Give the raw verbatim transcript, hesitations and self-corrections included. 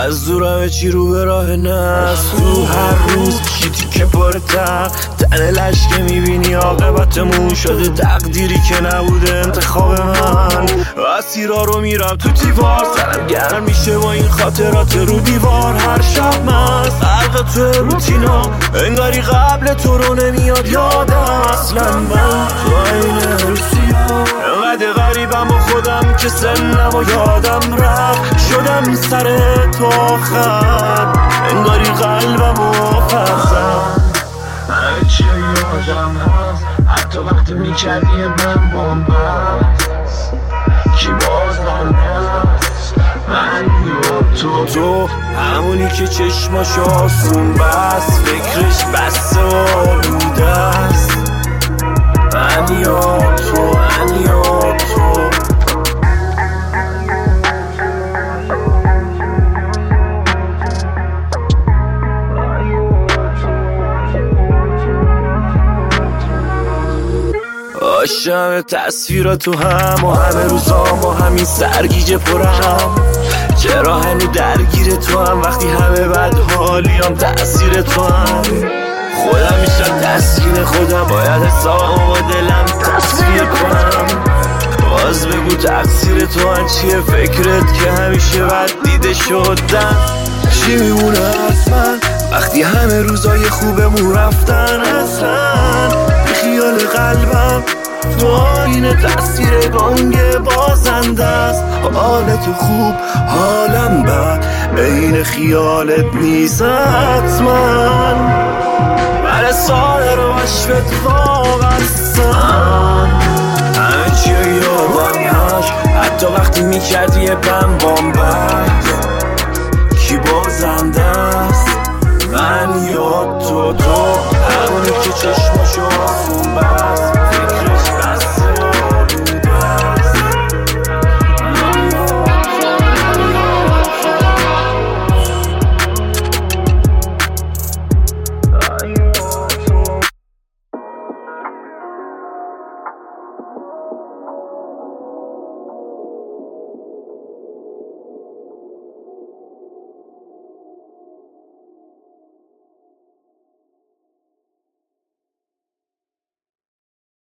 از دور همه چی رو به راه نست. تو هر روز شیتی که پر تق تن لشکه میبینی عاقبتمون شده تقدیری که نبوده انتخاب من. اسیرا رو میرم تو دیوار سرم گرم میشه با این خاطرات رو دیوار. هر شب مست غرق تو روتینا انگاری قبل تو رو نمیاد یادم اصلا. من تو این روسیا انقدر غریبم با خودم که سنم و یادم رفت. شدم سر تو آخر انگاری قلبم و فرزم. همه چی یادم هست حتی وقتی میکردی من بامبست. کی باز من هست من یا تو تو همونی که چشماش آسون بست فکرش بسته و آلوده است. من یا تو من یا تو عاشق تصویرات تو هم و همه روزا با همین سرگیجه پرم. چرا هنو درگیر تو هم وقتی همه بد حالیم تأثیر تو هم. خودم میشم تسکین خودم باید حسابم و دلم تصویر کنم. باز بگو تقصیر تو هم چیه فکرت که همیشه بد دیده شدن. چی میمونه از من وقتی همه روزای خوبمون رفتن اصلا. بی خیال قلبم تو آینه تصویر گنگ بازنده است. حالت خوب حالم بد این خیالت نیست حتما. من سایر وش به اتفاق هستم. همه چی یادم هست حتی وقتی میکردی بم بام بر.